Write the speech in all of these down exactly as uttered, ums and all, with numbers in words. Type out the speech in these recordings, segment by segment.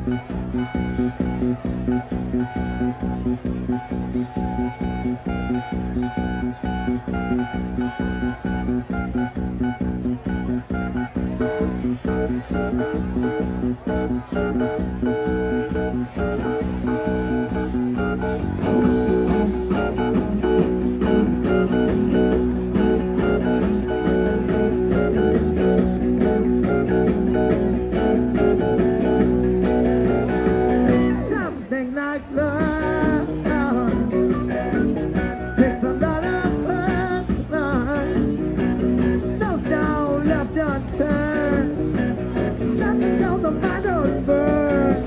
Something like love takes a lot of work to learn. No stone left unturned. Nothing on the mind don't burn.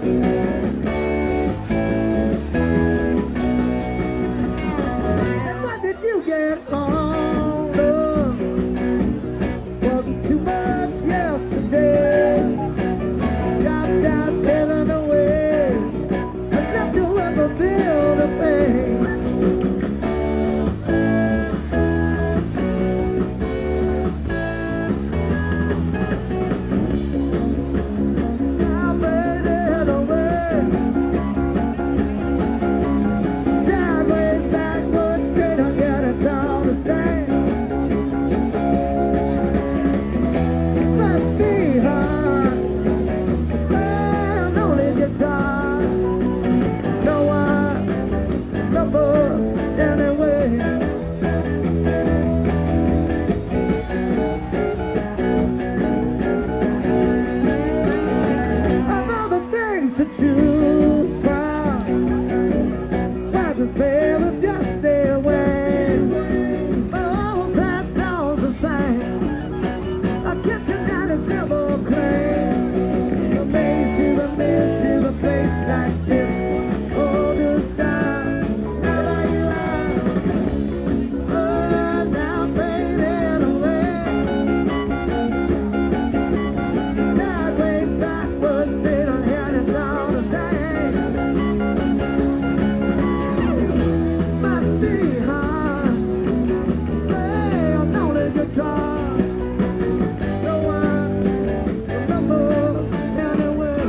And what did you get on, love? Was it too much yesterday? Dropped out, heading away. Has left to ever build a thing. Now faded away. Sideways, backwards, straight again, it's all the same. Must be hard to play an only guitar. No one, no books, anyway. Of all the things to choose from, why just fail to just stay away? Oh, that's all the same. I kept you down as devil claim. The maze to the mist to the place like this. All this time, never you are. Oh, now fading away. Sideways, backwards, straight ahead, it's all the same. Must be hard to play an only guitar. No one remembers anyway.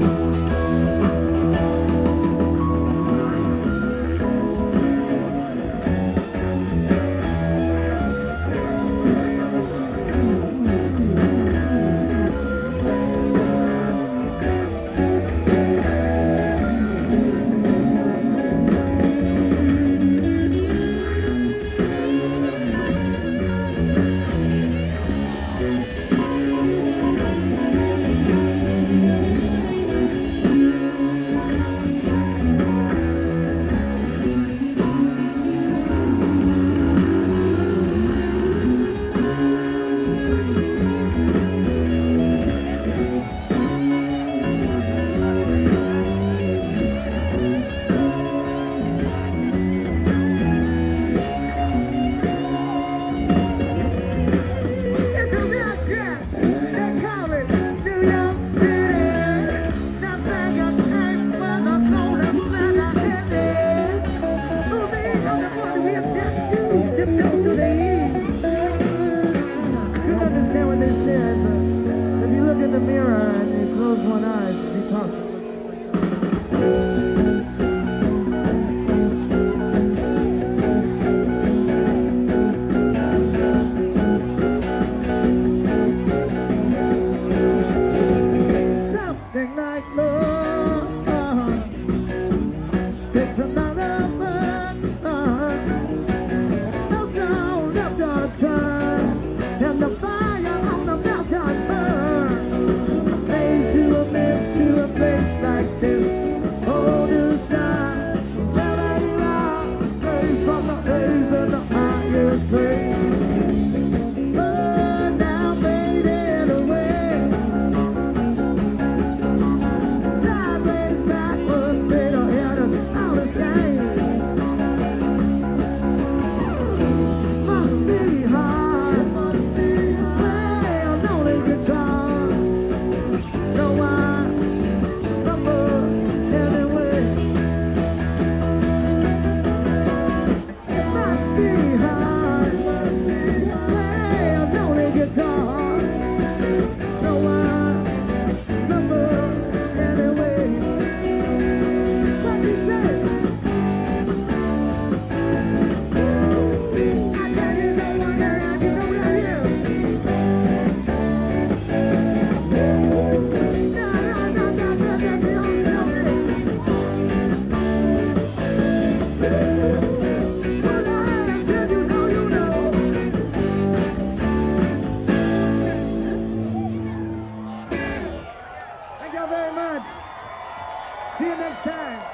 It's a real trip. They call it New York City. Nothing you can't find, I'm gonna find out heavy. Moving on the one with their shoes, tiptoe to the east. Couldn't understand what they said, but if you look in the mirror and you close one eye, it's be possible. Something like love takes a lot of work. No stone left unturned, and the fire on the mountain burn. Maze to a mist to a place like this. Hold this time, wherever you are. Praise from the haze and the highest place. Burn now, fading away. See you next time.